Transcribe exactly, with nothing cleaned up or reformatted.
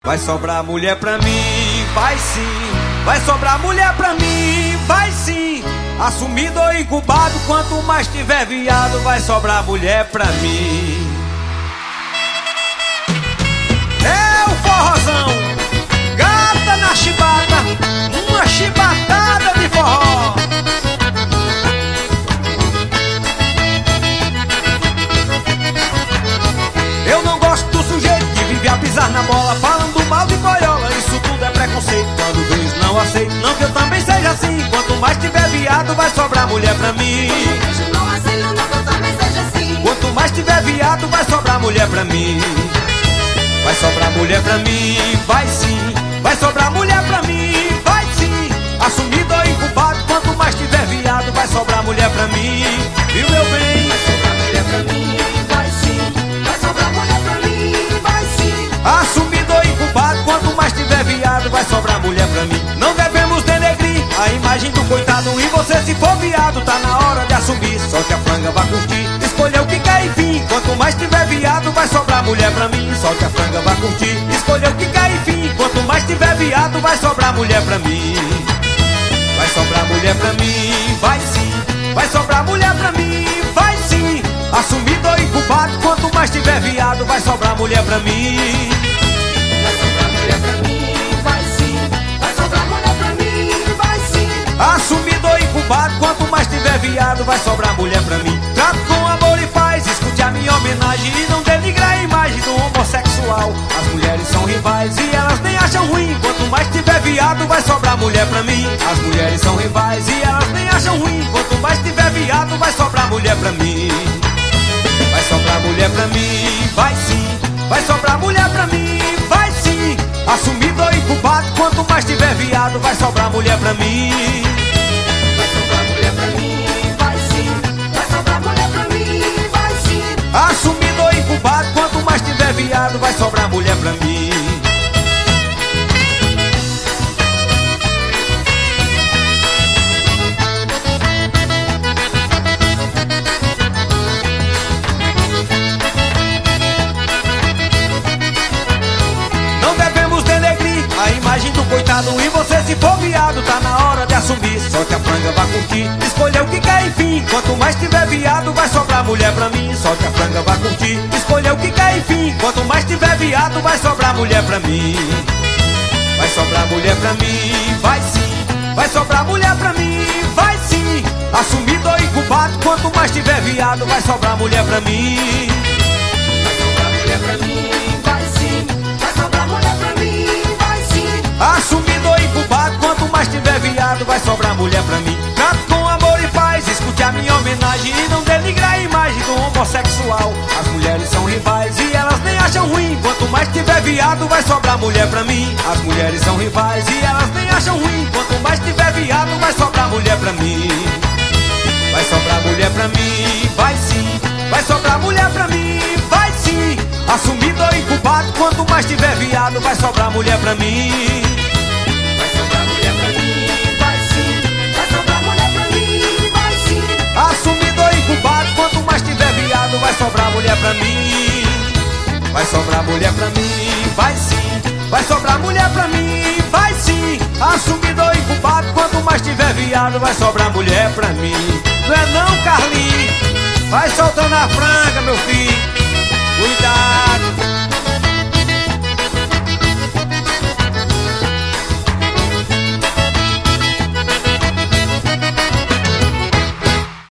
Vai sobrar mulher pra mim, vai sim. Vai sobrar mulher pra mim, vai sim. Assumido ou incubado, quanto mais tiver viado, vai sobrar mulher pra mim. É o forrozão, gata na chibata, uma chibatada de forró. Eu não gosto do sujeito que vive a pisar na bola, falando mal de boiola, isso tudo é preconceito. Quando vejo não aceito, não que eu também seja assim. Quanto mais tiver viado, vai sobrar mulher pra mim. Não aceito, não que eu também seja assim. Quanto mais tiver viado, vai sobrar mulher pra mim. Vai sobrar mulher pra mim, vai sim. Vai sobrar mulher pra mim, vai sim. Assumido ou incubado, quanto mais tiver viado, vai sobrar mulher pra mim. Viu, meu bem? Vai sobrar mulher pra mim, vai sim. Vai sobrar mulher pra mim, vai sim. Assumido ou incubado, quanto mais tiver viado, vai sobrar mulher pra mim. Não devemos denegrir a imagem do coitado. E você, se for viado, tá na hora de assumir. Só que a franga vai curtir, escolher o que quer e fim. Quanto mais tiver viado, vai sobrar mulher pra mim. Só que a franga vai curtir, escolher o que quer e fim. Quanto mais tiver viado, vai sobrar mulher pra mim. Vai sobrar mulher pra mim, vai sim. Vai sobrar mulher pra mim, vai sim. Assumido ou incubado, quanto mais tiver viado, vai sobrar mulher pra mim. Vai sobrar mulher pra mim, vai sim. Vai sobrar mulher pra mim, vai sim. Assumido ou incubado, quanto mais tiver viado, vai sobrar mulher pra mim. Trato com amor e paz, escute a minha homenagem e não denigre a imagem do homossexual. As mulheres são rivais e elas nem acham ruim. Quanto mais tiver viado, vai sobrar mulher pra mim. As mulheres são rivais e elas nem acham ruim. Quanto mais tiver viado, vai sobrar mulher pra mim. Vai sobrar mulher pra mim, vai sim. Vai sobrar mulher pra mim, vai sim. Assumido ou incubado, quanto mais tiver viado, vai sobrar mulher pra mim. Vai sobrar mulher pra mim, vai sim. Vai sobrar mulher pra mim, vai sim. Assumido ou incubado, quanto mais tiver viado, vai sobrar mulher pra mim. A imagem do coitado, e você, se for viado, tá na hora de assumir. Só que a franga vai curtir, escolher o que quer e fim. Quanto mais tiver viado, vai sobrar mulher pra mim. Só que a franga vai curtir, escolher o que quer e fim. Quanto mais tiver viado, vai sobrar mulher pra mim. Vai sobrar mulher pra mim, vai sim. Vai sobrar mulher pra mim, vai sim. Assumido ou incubado, quanto mais tiver viado, vai sobrar mulher pra mim. Vai sobrar mulher pra mim, vai sim. Vai sobrar mulher pra mim, vai sim. Assumido ou incubado, quanto mais tiver viado, vai sobrar mulher pra mim. Trato com amor e paz, escute a minha homenagem e não denigre a imagem do homossexual. As mulheres são rivais e elas nem acham ruim. Quanto mais tiver viado, vai sobrar mulher pra mim. As mulheres são rivais e elas nem acham ruim. Quanto mais tiver viado, vai sobrar mulher pra mim. Vai sobrar mulher pra mim, vai sim. Vai sobrar mulher pra mim, vai sim. Assumido ou incubado, quanto mais tiver viado, vai sobrar mulher pra mim. Vai sobrar mulher pra mim, vai sim. Vai sobrar mulher pra mim, vai sim. Assumido ou incubado, quanto mais tiver viado, vai sobrar mulher pra mim. Vai sobrar mulher pra mim, vai sim. Vai sobrar mulher pra mim, vai sim. Assumido ou incubado, quanto mais tiver viado, vai sobrar mulher pra mim. Não é não, Carlinhos? Vai soltando a franga, meu filho. Cuidado.